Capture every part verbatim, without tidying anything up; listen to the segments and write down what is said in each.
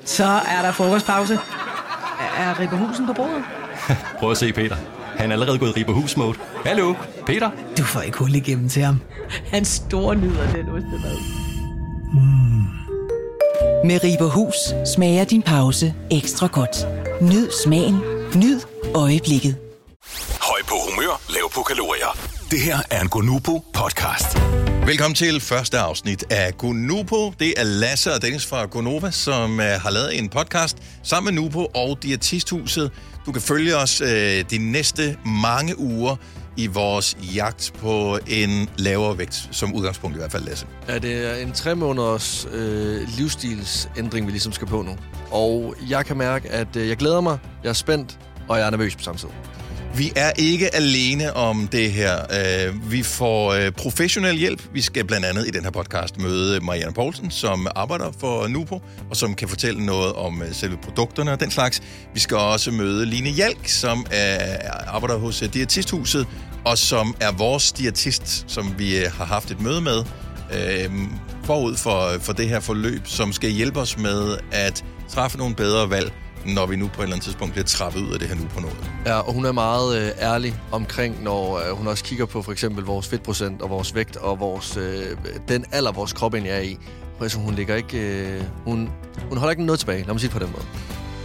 Så er der frokostpause. Er Ribberhusen på bordet? Prøv at se Peter. Han er allerede gået i Ribberhus-mode. Hallo, Peter? Du får ikke hul igennem til ham. Han store nyder den ostemad. Mm. Med Ribberhus smager din pause ekstra godt. Nyd smagen. Nyd øjeblikket. Høj på humør, lav på kalorier. Det her er en Gonupo podcast. Velkommen til første afsnit af Gonupo. Det er Lasse og Dennis fra Gonova, som uh, har lavet en podcast sammen med Nupo og Diætisthuset. Du kan følge os uh, de næste mange uger i vores jagt på en lavere vægt, som udgangspunkt i hvert fald, Lasse. Ja, det er en tre måneders øh, livsstilsændring, vi ligesom skal på nu. Og jeg kan mærke, at øh, jeg glæder mig, jeg er spændt, og jeg er nervøs på samme tid. Vi er ikke alene om det her. Vi får professionel hjælp. Vi skal blandt andet i den her podcast møde Marianne Poulsen, som arbejder for Nupo, og som kan fortælle noget om selve produkterne og den slags. Vi skal også møde Line Hjalk, som arbejder hos Diætisthuset, og som er vores diætist, som vi har haft et møde med forud for, for det her forløb, som skal hjælpe os med at træffe nogle bedre valg, når vi nu på et eller andet tidspunkt bliver trappet ud af det her nu på noget. Ja, og hun er meget øh, ærlig omkring, når øh, hun også kigger på for eksempel vores fedtprocent og vores vægt og vores, øh, den alder, vores krop egentlig er i. Altså, hun ligger ikke, øh, hun, hun holder ikke noget tilbage, lad mig sige det på den måde.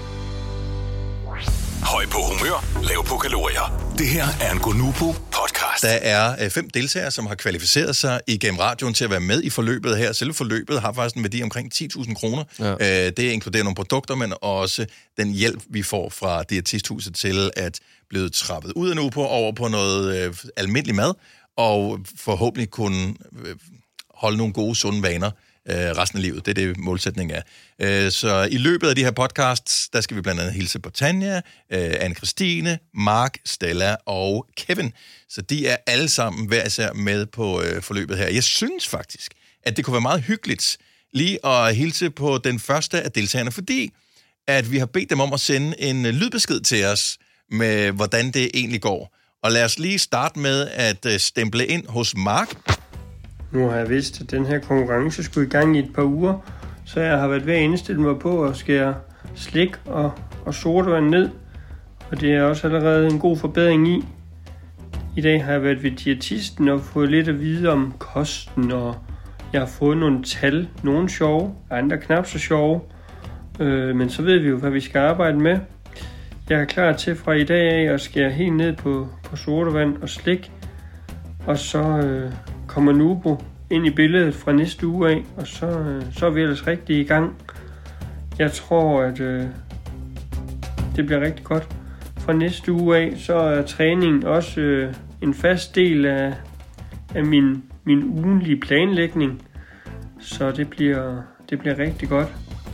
Høj på humør, lav på kalorier. Det her er en Gonupo podcast. Der er øh, fem deltagere, som har kvalificeret sig igennem radioen til at være med i forløbet her. Selve forløbet har faktisk en værdi omkring ti tusind kroner. Ja. Øh, det inkluderer nogle produkter, men også den hjælp, vi får fra Diætisthuset til at blive trappet ud af Nupo over på noget øh, almindelig mad, og forhåbentlig kunne øh, holde nogle gode, sunde vaner resten af livet. Det er det, målsætningen er. Så i løbet af de her podcasts, der skal vi blandt andet hilse på Tanja, Anne-Christine, Mark, Stella og Kevin. Så de er alle sammen hver især med på forløbet her. Jeg synes faktisk, at det kunne være meget hyggeligt lige at hilse på den første af deltagerne, fordi at vi har bedt dem om at sende en lydbesked til os med, hvordan det egentlig går. Og lad os lige starte med at stemple ind hos Mark. Nu har jeg vidst, at den her konkurrence skulle i gang i et par uger, så jeg har været ved at indstille mig på at skære slik og, og sodavand ned. Og det er også allerede en god forbedring i. I dag har jeg været ved diætisten og fået lidt at vide om kosten, og jeg har fået nogle tal. Nogle sjove, andre knap så sjove. Øh, men så ved vi jo, hvad vi skal arbejde med. Jeg er klar til fra i dag af at skære helt ned på, på sodavand og slik. Og så øh, kommer Nupo ind i billedet fra næste uge af, og så, øh, så er vi ellers rigtig i gang. Jeg tror, at øh, det bliver rigtig godt. Fra næste uge af, så er træning også øh, en fast del af, af min, min ugenlige planlægning. Så det bliver, det bliver rigtig godt.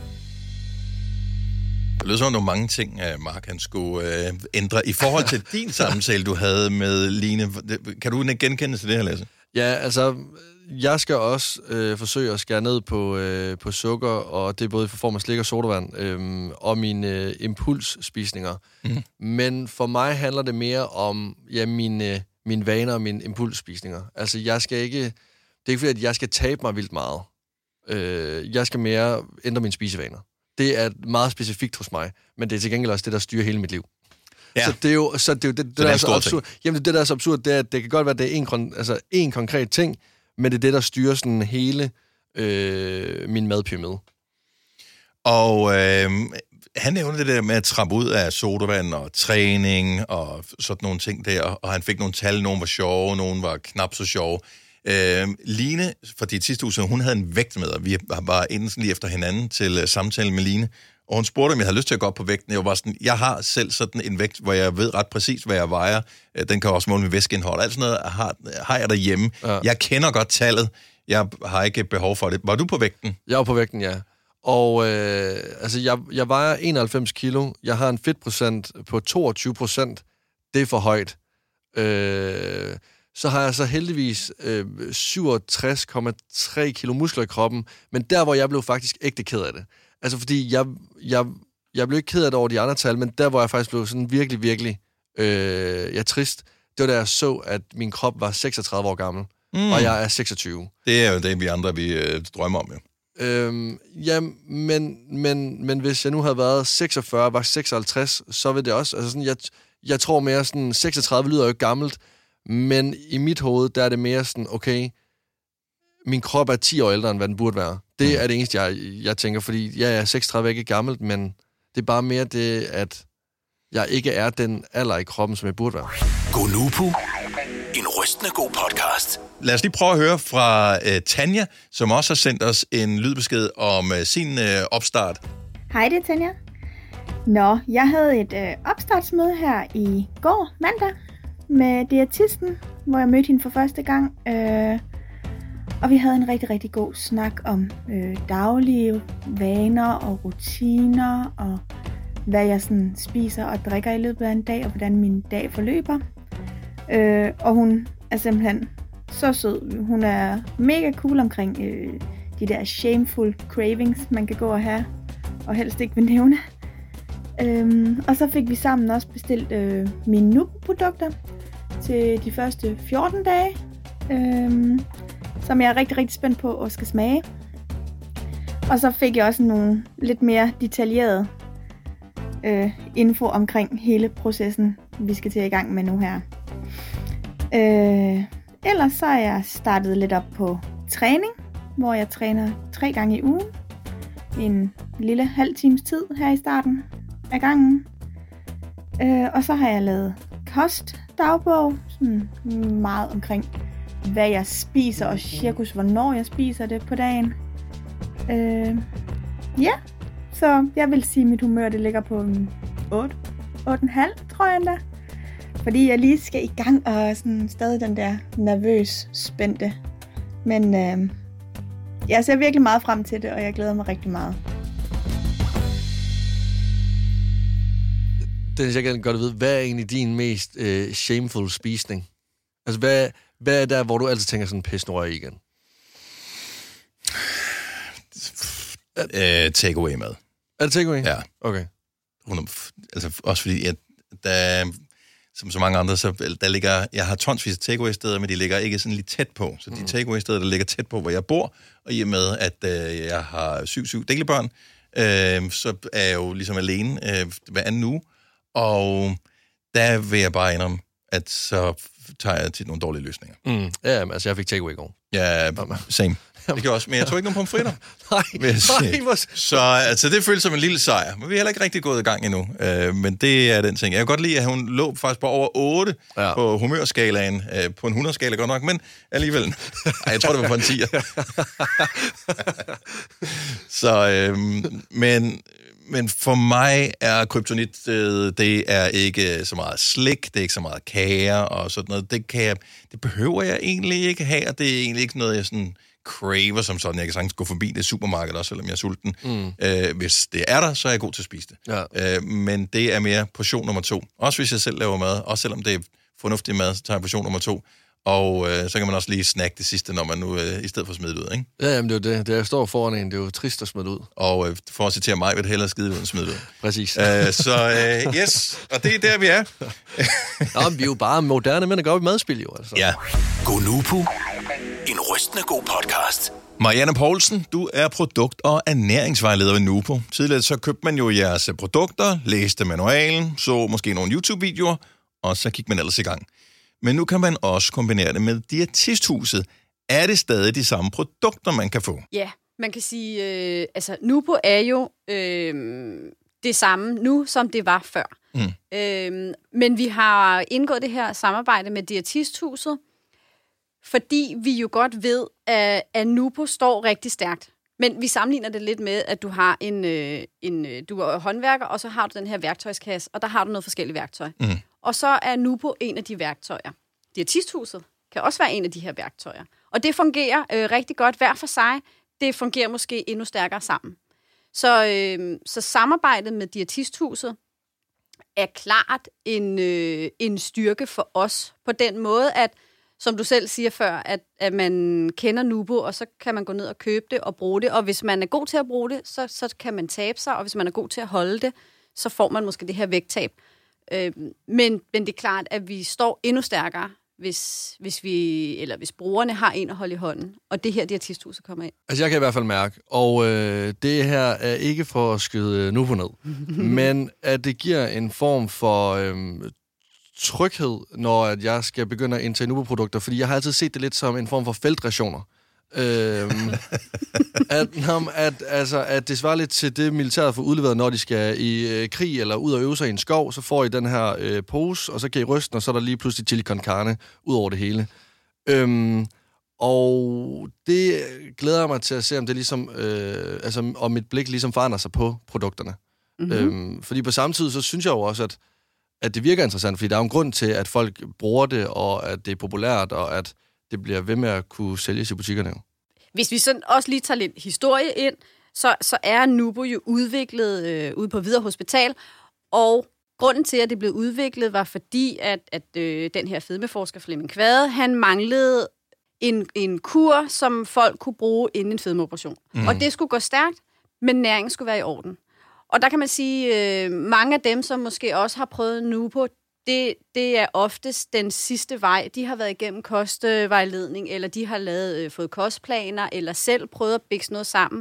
Det lyder som nogle mange ting, Mark, han skulle øh, ændre. I forhold til din samtale, du havde med Line, kan du genkende til det her, Lasse? Ja, altså, jeg skal også øh, forsøge at skære ned på, øh, på sukker, og det er både for form af slik og sodavand, øh, og mine øh, impulsspisninger. Mm. Men for mig handler det mere om ja, mine, mine vaner og mine impulsspisninger. Altså, jeg skal ikke... Det er ikke fordi, at jeg skal tabe mig vildt meget. Øh, jeg skal mere ændre mine spisevaner. Det er meget specifikt hos mig, men det er til gengæld også det, der styrer hele mit liv. Ja. Så det er jo, så det, er jo det, det, der er så absurd. Jamen, det der er så absurd, det er, at det kan godt være, at det er en, altså, en konkret ting, men det er det, der styrer sådan hele øh, min madpyramide. Og øh, han nævnte det der med at trappe ud af sodavand og træning og sådan nogle ting der, og han fik nogle tal, nogle var sjove, nogle var knap så sjove. Øh, Line fra Diætisthuset, hun havde en vægt med, og vi var inde sådan lige efter hinanden til uh, samtale med Line, og hun spurgte, om jeg havde lyst til at gå op på vægten. Jeg var sådan, jeg har selv sådan en vægt, hvor jeg ved ret præcis, hvad jeg vejer. Den kan også måle med væskeindhold. Alt sådan noget har, har jeg derhjemme. Ja. Jeg kender godt tallet. Jeg har ikke behov for det. Var du på vægten? Jeg var på vægten, ja. Og øh, altså, jeg, jeg vejer enoghalvfems kilo. Jeg har en fedtprocent på toogtyve procent. Det er for højt. Øh... Så har jeg så heldigvis øh, syvogtres komma tre kilo muskler i kroppen, men der, hvor jeg blev faktisk ægte ked af det. Altså, fordi jeg, jeg, jeg blev ikke ked af det over de andre tal, men der, hvor jeg faktisk blev sådan virkelig, virkelig øh, ja, trist, det var da jeg så, at min krop var seksogtredive år gammel, mm. og jeg er seksogtyve. Det er jo det, vi andre vi øh, drømmer om, jo. Øhm, ja, men, men, men hvis jeg nu havde været seksogfyrre, var seksoghalvtreds, så vil det også... Altså sådan, jeg, jeg tror mere sådan, seksogtredive lyder jo gammelt, men i mit hoved, der er det mere sådan, okay, min krop er ti år ældre, end hvad den burde være. Det mm. er det eneste, jeg, jeg tænker, fordi ja, jeg er seksogtredive, ikke gammelt, men det er bare mere det, at jeg ikke er den alder i kroppen, som jeg burde være. Gonupo. En rystende god podcast. Lad os lige prøve at høre fra uh, Tanja, som også har sendt os en lydbesked om uh, sin uh, opstart. Hej, det er Tanja. Nå, jeg havde et øh, opstartsmøde her i går, mandag, med diætisten, hvor jeg mødte hende for første gang. Øh, og vi havde en rigtig, rigtig god snak om øh, daglige vaner og rutiner, og hvad jeg sådan spiser og drikker i løbet af en dag, og hvordan min dag forløber. Øh, og hun er simpelthen så sød. Hun er mega cool omkring øh, de der shameful cravings, man kan gå og have, og helst ikke vil nævne. Øhm, og så fik vi sammen også bestilt øh, mine Nupo-produkter til de første fjorten dage, øhm, som jeg er rigtig, rigtig spændt på at skal smage. Og så fik jeg også nogle lidt mere detaljerede øh, info omkring hele processen, vi skal til i gang med nu her. Øh, ellers så er jeg startet lidt op på træning, hvor jeg træner tre gange i ugen. En lille halv times tid her i starten af gangen. Øh, og så har jeg lavet kostdagbog, sådan meget omkring, hvad jeg spiser, og cirkus, hvornår jeg spiser det på dagen. Øh, ja, så jeg vil sige, at mit humør det ligger på otte, otte komma fem, tror jeg endda. Fordi jeg lige skal i gang, og sådan stadig den der nervøs spændte. Men øh, jeg ser virkelig meget frem til det, og jeg glæder mig rigtig meget. Dennis, jeg kan godt vide, hvad er egentlig din mest øh, shameful spisning? Altså, hvad, hvad er der, hvor du altid tænker sådan, pis, nu er jeg igen? Uh, takeaway-mad. Er det takeaway? Ja. Okay. Altså, også fordi, at der, som så mange andre, så der ligger, jeg har tonsvis af takeaway-steder, men de ligger ikke sådan lidt tæt på. Så de mm. takeaway-steder, der ligger tæt på, hvor jeg bor, og i og med, at øh, jeg har syv, syv delebørn, øh, så er jeg jo ligesom alene øh, hver anden uge. Og der vil jeg bare indrømme, at så tager jeg til nogle dårlige løsninger. Mm. Ja, men, altså jeg fik takeaway i går. Ja, same. Det gjorde også, men jeg tog ikke nogen pomfritter. nej, nej. Så altså, det føles som en lille sejr. Men vi er heller ikke rigtig gået i gang endnu. Uh, men det er den ting. Jeg kan godt lide, at hun lå faktisk på over otte ja. på humørskalaen. Uh, på en hundrede-skala godt nok, men alligevel. Ej, jeg tror, det var på en tier. Så, uh, men... Men for mig er kryptonit, det er ikke så meget slik, det er ikke så meget kager og sådan noget. Det, kan jeg, det behøver jeg egentlig ikke have, og det er egentlig ikke noget, jeg sådan craver som sådan. Jeg kan sagtens gå forbi det supermarked også, selvom jeg er sulten. Mm. Øh, hvis det er der, så er jeg god til at spise det. Ja. Øh, men det er mere portion nummer to. Også hvis jeg selv laver mad, også selvom det er fornuftig mad, så tager jeg portion nummer to. Og øh, så kan man også lige snakke det sidste, når man nu øh, i stedet for smidt ud, ikke? Ja, jamen det er jo det. Det er, står foran en. Det er jo trist at smide ud. Og øh, for at citere mig, vil det hellere skide ud end smide ud. Præcis. Æh, så øh, yes, og det er der, vi er. Nå, vi er jo bare moderne mænd, der går op i madspil, jo. Altså. Ja. Gonupo. En rystende god podcast. Marianne Poulsen, du er produkt- og ernæringsvejleder ved Nupo. Tidligere så købte man jo jeres produkter, læste manualen, så måske nogle YouTube-videoer, og så gik man ellers i gang. Men nu kan man også kombinere det med Diætisthuset. Er det stadig de samme produkter, man kan få? Ja, man kan sige, øh, altså Nupo er jo øh, det samme nu, som det var før. Mm. Øh, men vi har indgået det her samarbejde med Diætisthuset, fordi vi jo godt ved, at, at Nupo står rigtig stærkt. Men vi sammenligner det lidt med, at du har en, øh, en du er håndværker, og så har du den her værktøjskasse, og der har du noget forskellige værktøj. Mm. Og så er Nupo en af de værktøjer. Diætisthuset kan også være en af de her værktøjer. Og det fungerer øh, rigtig godt hver for sig. Det fungerer måske endnu stærkere sammen. Så, øh, så samarbejdet med Diætisthuset er klart en, øh, en styrke for os på den måde, at som du selv siger før, at, at man kender Nupo, og så kan man gå ned og købe det og bruge det. Og hvis man er god til at bruge det, så, så kan man tabe sig. Og hvis man er god til at holde det, så får man måske det her vægttab. Øh, men, men det er klart, at vi står endnu stærkere, hvis, hvis, vi, eller hvis brugerne har en at holde i hånden, og det her diætisthuset kommer ind. Altså, jeg kan i hvert fald mærke, og øh, det her er ikke for at skyde nu på ned, men at det giver en form for øh, tryghed, når at jeg skal begynde at indtage Nubo-produkter, fordi jeg har altid set det lidt som en form for feltrationer. øhm, at, at, altså, at det svarer lidt til det, militæret får udleveret, når de skal i øh, krig eller ud og øve sig i en skov, så får I den her øh, pose, og så kan I ryste, og så er der lige pludselig chili con carne ud over det hele. Øhm, og det glæder jeg mig til at se, om det ligesom, øh, altså, om mit blik ligesom forandrer sig på produkterne. Mm-hmm. Øhm, fordi på samme tid, så synes jeg jo også, at, at det virker interessant, fordi der er jo en grund til, at folk bruger det, og at det er populært, og at det bliver ved med at kunne sælges i butikkerne. Hvis vi sådan også lige tager lidt historie ind, så, så er Nubo jo udviklet øh, ude på Hvidovre Hospital, og grunden til, at det blev udviklet, var fordi, at, at øh, den her fedmeforsker Flemming Kvade, han manglede en, en kur, som folk kunne bruge inden en fedmeoperation. Mm. Og det skulle gå stærkt, men næringen skulle være i orden. Og der kan man sige, øh, mange af dem, som måske også har prøvet Nubo, Det, det er oftest den sidste vej. De har været igennem kostvejledning, eller de har lavet, øh, fået kostplaner, eller selv prøvet at bikse noget sammen.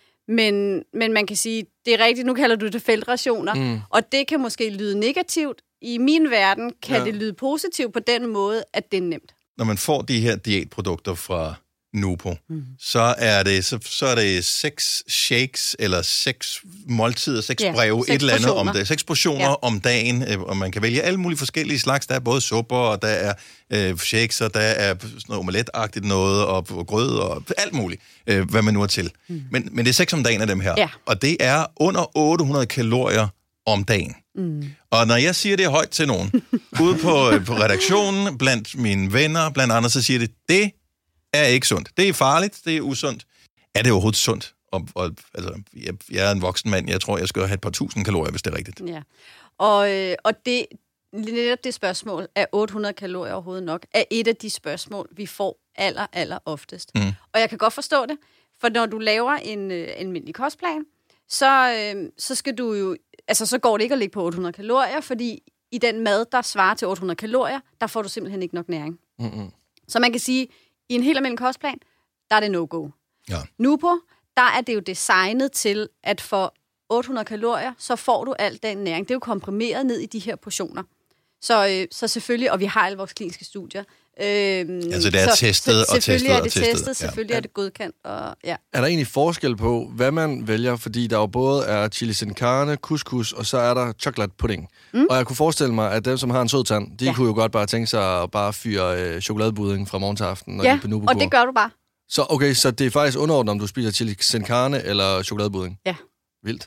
Men, men man kan sige, det er rigtigt, nu kalder du det feltrationer, mm. og det kan måske lyde negativt. I min verden kan ja. det lyde positivt på den måde, at det er nemt. Når man får de her diætprodukter fra Nubo, mm. så er det så, så er det seks shakes eller seks måltider, seks ja, breve, seks et eller andet om det. Seks portioner ja. om dagen, og man kan vælge alle mulige forskellige slags. Der er både supper, og der er øh, shakes, og der er sådan noget omeletagtigt noget, og, og grød, og alt muligt, øh, hvad man nu er til. Mm. Men, men det er seks om dagen af dem her, ja. og det er under otte hundrede kalorier om dagen. Mm. Og når jeg siger det højt til nogen, ude på, på redaktionen, blandt mine venner, blandt andre, så siger det, det er ikke sundt. Det er farligt, det er usundt. Er det overhovedet sundt? Og, og, altså, jeg, jeg er en voksen mand, jeg tror, jeg skal have et par tusind kalorier, hvis det er rigtigt. Ja. Og, øh, og det, netop det spørgsmål, er otte hundrede kalorier overhovedet nok, er et af de spørgsmål, vi får aller, aller oftest. Mm. Og jeg kan godt forstå det, for når du laver en øh, almindelig kostplan, så, øh, så skal du jo, altså så går det ikke at ligge på otte hundrede kalorier, fordi i den mad, der svarer til otte hundrede kalorier, der får du simpelthen ikke nok næring. Mm-hmm. Så man kan sige, i en helt almindelig kostplan, der er det no-go. Ja. Nubo, der er det jo designet til, at for otte hundrede kalorier, så får du al den næring. Det er jo komprimeret ned i de her portioner. Så, øh, så selvfølgelig, og vi har alle vores kliniske studier. Øh, altså det er så, testet og testet og testet. Selvfølgelig er det testet, selvfølgelig ja. er det godkendt. Og, ja. Er der egentlig forskel på, hvad man vælger? Fordi der jo både er chili sin carne, couscous, og så er der chocolate pudding. Mm. Og jeg kunne forestille mig, at dem, som har en sød tand, de ja. kunne jo godt bare tænke sig at bare fyre øh, chokoladebudding fra morgen til aften. Når ja, de er på Nubo-kur. og det gør du bare. Så okay, så det er faktisk underordnet, om du spiser chili sin carne eller chokoladebudding? Ja. Vildt.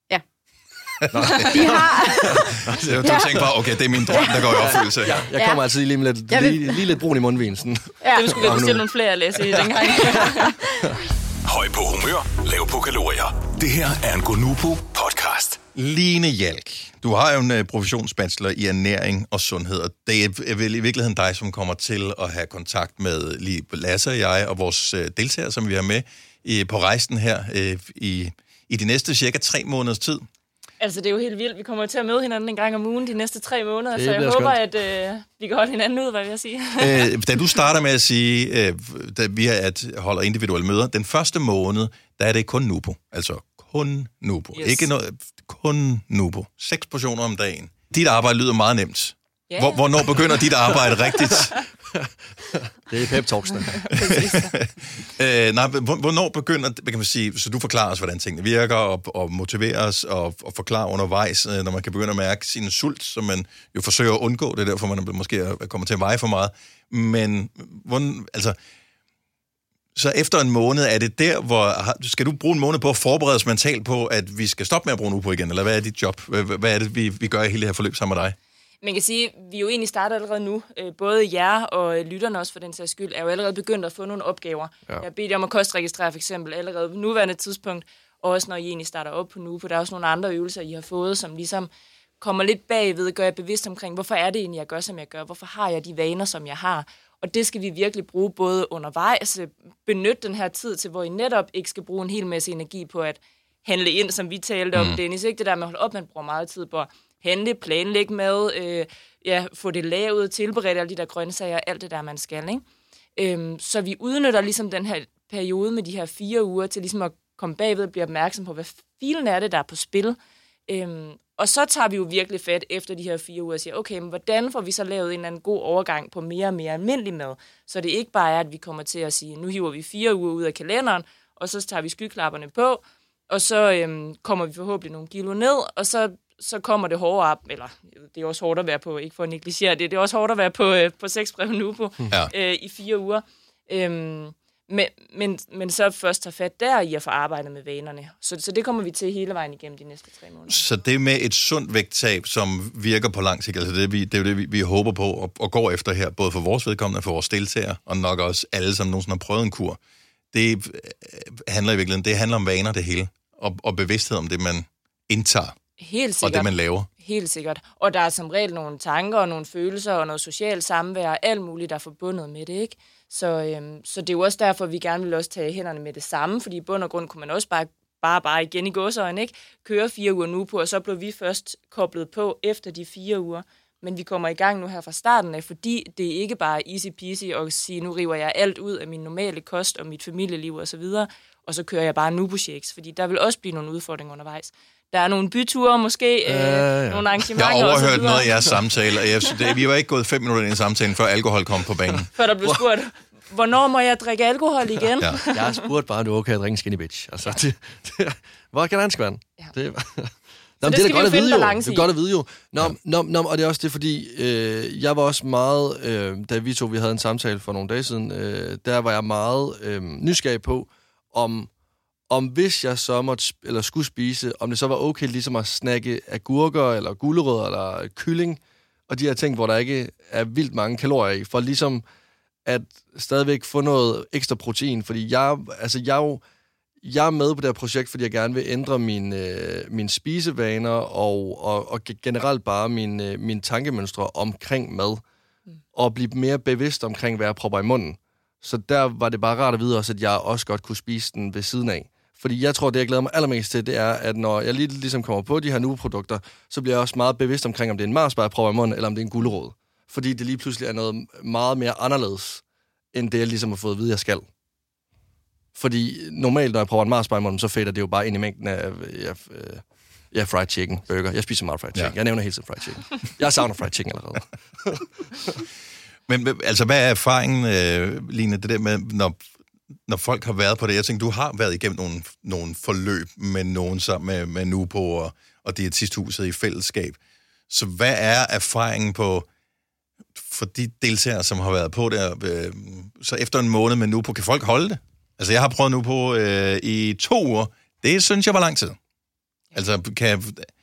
De har... Du tænker bare, okay, det er min drøm, der går i opfyldelse. Ja, jeg kommer ja. altså lige med lidt, lige, lige lidt brun i mundvin. Sådan. Ja. Det skulle vi bestille nogle flere at læse i dengang. Høj på humør, lav på kalorier. Det her er en Gonupo-podcast. Line Hjalk, du har jo en uh, professionsbachelor i ernæring og sundhed, og det er vel i virkeligheden dig, som kommer til at have kontakt med lige Lasse og jeg og vores uh, deltagere, som vi har med i, på rejsen her uh, i, i de næste cirka tre måneders tid. Altså, det er jo helt vildt. Vi kommer til at møde hinanden en gang om ugen de næste tre måneder, så jeg håber, skønt. at øh, vi kan holde hinanden ud, hvad jeg vil sige. øh, da du starter med at sige, øh, da vi at holder individuelle møder, den første måned, der er det kun Nubo. Altså kun Nubo. Yes. Ikke noget, kun Nubo. Seks portioner om dagen. Dit arbejde lyder meget nemt. Yeah. Hvor, hvornår begynder dit arbejde rigtigt? Det er pep-talksene. øh, nej, hvornår begynder, kan man sige, så du forklarer os, hvordan tingene virker, og, og motiverer os, og, og forklarer undervejs, når man kan begynde at mærke sin sult, som man jo forsøger at undgå, det er derfor, man måske kommer til at veje for meget. Men, hvordan, altså, så efter en måned, er det der, hvor, skal du bruge en måned på at forberede os mentalt på, at vi skal stoppe med at bruge Nubo igen, eller hvad er dit job? Hvad er det, vi, vi gør i hele det her forløb sammen med dig? Man kan sige, at vi jo egentlig starter allerede nu. Både jer og lytterne også for den sags skyld, er jo allerede begyndt at få nogle opgaver. Ja. Jeg har bedt jer om at kostregistrere for eksempel allerede på nuværende tidspunkt, og også når I egentlig starter op på Nubo. Der er også nogle andre øvelser, I har fået, som ligesom kommer lidt bagved, gør jeg bevidst omkring, hvorfor er det egentlig, jeg gør, som jeg gør? Hvorfor har jeg de vaner, som jeg har? Og det skal vi virkelig bruge både undervejs, benytte den her tid til, hvor I netop ikke skal bruge en hel masse energi på at handle ind, som vi talte om, mm. Dennis. Ikke det der med at holde op, man bruger meget tid på at handle, planlægge mad, øh, ja, få det lavet, tilberede alle de der grøntsager, alt det der, man skal, ikke? Øhm, så vi udnytter ligesom den her periode med de her fire uger til ligesom at komme bagved og blive opmærksom på, hvad filen er det, der er på spil. Øhm, og så tager vi jo virkelig fat efter de her fire uger og siger, okay, men hvordan får vi så lavet en eller anden god overgang på mere og mere almindelig mad? Så det ikke bare er, at vi kommer til at sige, nu hiver vi fire uger ud af kalenderen, og så tager vi skyklapperne på, og så øhm, kommer vi forhåbentlig nogle kilo ned, og så, så kommer det hårdere op, eller det er også hårdt at være på, ikke for at negligere det, det er også hårdt at være på, øh, på seks brev nu på, ja. øh, i fire uger. Øhm, Men, men, men så først tage fat der i at få arbejdet med vanerne. Så, så det kommer vi til hele vejen igennem de næste tre måneder. Så det med et sundt vægttab, som virker på lang sigt, altså det, vi, det er jo det, vi, vi håber på og, og går efter her, både for vores vedkommende og for vores deltagere, og nok også alle, som nogensinde har prøvet en kur. Det handler i virkeligheden, det handler om vaner det hele, og, og bevidsthed om det, man indtager. Helt sikkert. Og det, man laver. Helt sikkert. Og der er som regel nogle tanker og nogle følelser og noget socialt samvær og alt muligt, der er forbundet med det, ikke? Så, øhm, så det er jo også derfor, vi gerne vil også tage hænderne med det samme, fordi i bund og grund kunne man også bare, bare, bare igen i gåseøjne, ikke? Køre fire uger nu på, og så blev vi først koblet på efter de fire uger. Men vi kommer i gang nu her fra starten af, fordi det er ikke bare easy peasy at sige, nu river jeg alt ud af min normale kost og mit familieliv og så videre, og så kører jeg bare Nubo-shakes, fordi der vil også blive nogle udfordringer undervejs. Der er nogle byture, måske, øh, ja. nogle arrangementer. Jeg har overhørt noget af jeres samtale, og jeg, det, vi var ikke gået fem minutter ind i samtalen, før alkohol kom på banen. Før der blev spurgt, hvornår må jeg drikke alkohol igen? Ja. Jeg har spurgt bare, om du er okay at drikke skinny bitch. Altså, det, det, hvor kan dansk være? Ja. Det, Nå, det, det er godt at vide jo. Det er godt at vide jo. Nå, ja. nå, nå, og det er også det, fordi øh, jeg var også meget, øh, da vi to vi havde en samtale for nogle dage siden, øh, der var jeg meget øh, nysgerrig på, om, om hvis jeg så måtte, eller skulle spise, om det så var okay ligesom at snakke agurker, eller gulerødder, eller kylling, og de her ting, hvor der ikke er vildt mange kalorier i, for ligesom at stadigvæk få noget ekstra protein, fordi jeg, altså jeg jo, Jeg er med på det her projekt, fordi jeg gerne vil ændre mine, øh, mine spisevaner og, og, og generelt bare mine, øh, mine tankemønstre omkring mad. Mm. Og blive mere bevidst omkring, hvad jeg propper i munden. Så der var det bare rart at vide også, at jeg også godt kunne spise den ved siden af. Fordi jeg tror, det jeg glæder mig allermest til, det er, at når jeg lige ligesom kommer på de her Nubo-produkter, så bliver jeg også meget bevidst omkring, om det er en Mars-bar, jeg propper i munden, eller om det er en gulerod. Fordi det lige pludselig er noget meget mere anderledes, end det jeg ligesom har fået at vide, jeg skal. Fordi normalt, når jeg prøver en Mars-bar i munden, så fætter det jo bare ind i mængden af ja, ja, fried chicken, burger. Jeg spiser meget fried chicken. Ja. Jeg nævner hele tiden fried chicken. Jeg savner fried chicken allerede. Men altså, hvad er erfaringen, øh, Line, det der med, når, når folk har været på det? Jeg tænker, du har været igennem nogle, nogle forløb med nogen sammen med, med Nubo og, og Diætisthuset i fællesskab. Så hvad er erfaringen på for de deltagere, som har været på det? Øh, så efter en måned med Nubo, kan folk holde det? Altså, jeg har prøvet nu på øh, i to uger. Det synes jeg var lang tid. Altså, kan,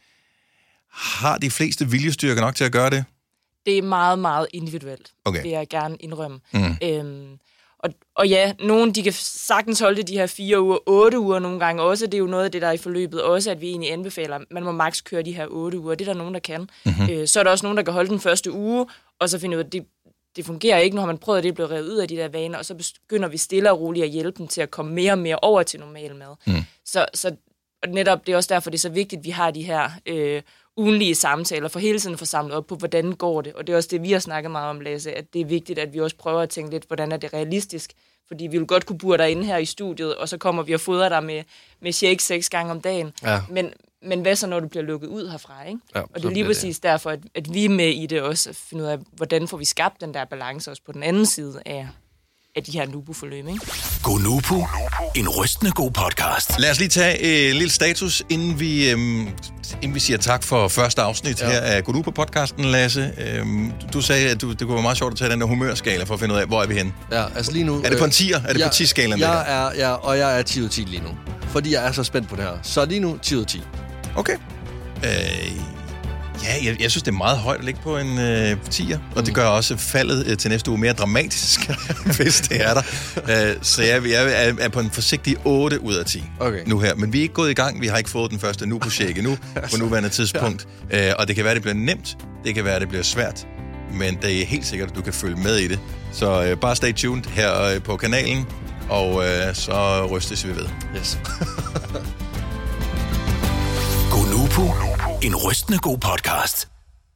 har de fleste viljestyrker nok til at gøre det? Det er meget, meget individuelt, okay. vil jeg gerne indrømme. Mm. Øhm, og, og ja, nogen de kan sagtens holde det de her fire uger, otte uger nogle gange også. Det er jo noget af det, der er i forløbet også, at vi egentlig anbefaler, man må maks køre de her otte uger. Det er der nogen, der kan. Mm-hmm. Øh, så er der også nogen, der kan holde den første uge, og så finde ud af, at det Det fungerer ikke, når man prøver, at det bliver revet ud af de der vaner, og så begynder vi stille og roligt at hjælpe dem til at komme mere og mere over til normal mad. Mm. Så, så netop, det er også derfor, det er så vigtigt, at vi har de her øh, ugenlige samtaler, for hele tiden at få samlet op på, hvordan går det. Og det er også det, vi har snakket meget om, Lasse, at det er vigtigt, at vi også prøver at tænke lidt, hvordan er det realistisk. Fordi vi vil godt kunne bure dig inde her i studiet, og så kommer vi og fodrer dig med, med shake seks gange om dagen. Ja. Men, men hvad så, når du bliver lukket ud herfra, ikke? Ja, og det er lige præcis det. derfor, at, at vi er med i det også, at finde ud af, hvordan får vi skabt den der balance også på den anden side af, af de her Nubo-forløb, ikke? Go Nubo, en rystende god podcast. Lad os lige tage en lille status, inden vi, øhm, inden vi siger tak for første afsnit ja. her af Go Nubo-podcasten, Lasse. Øhm, du sagde, at du, det kunne være meget sjovt at tage den der humørskala for at finde ud af, hvor er vi henne. Ja, altså lige nu... Er det på en tier? Er det jeg, på ti-skalaen? Jeg er, ja, og jeg er ti ud af ti lige nu. Fordi jeg er så spændt på det her. Så lige nu ti ud af ti. Okay. Øh, ja, jeg, jeg synes, det er meget højt at ligge på en øh, tier, og mm. det gør også faldet øh, til næste uge mere dramatisk, hvis det er der. Øh, så jeg, jeg er, er på en forsigtig otte ud af ti okay. nu her. Men vi er ikke gået i gang. Vi har ikke fået den første Nubo-shake endnu på nuværende tidspunkt. ja. øh, og det kan være, det bliver nemt. Det kan være, det bliver svært. Men det er helt sikkert, at du kan følge med i det. Så øh, bare stay tuned her øh, på kanalen, og øh, så rystes vi ved. Yes. Go Nubo, En rystende god podcast.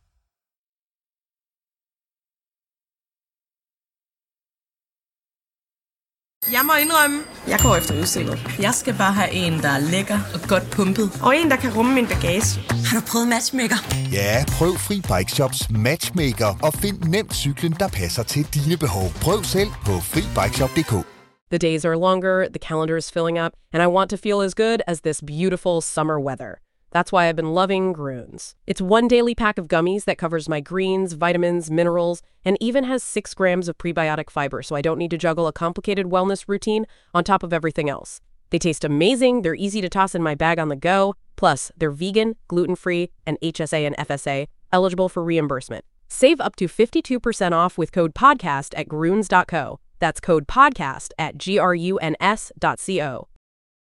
Jeg må indrømme, jeg går efter udseendet. Jeg skal bare have en, der er lækker og godt pumpet. Og en, der kan rumme min bagage. Har du prøvet Matchmaker? Ja, prøv Fri Bike Shops Matchmaker og find nemt cyklen, der passer til dine behov. Prøv selv på fri bike shop punktum d k. The days are longer, the calendar is filling up, and I want to feel as good as this beautiful summer weather. That's why I've been loving Grüns. It's one daily pack of gummies that covers my greens, vitamins, minerals, and even has six grams of prebiotic fiber, so I don't need to juggle a complicated wellness routine on top of everything else. They taste amazing, they're easy to toss in my bag on the go, plus they're vegan, gluten-free, and H S A and F S A, eligible for reimbursement. Save up to fifty-two percent off with code podcast at grüns dot co. That's code podcast at G R U N S dot C O.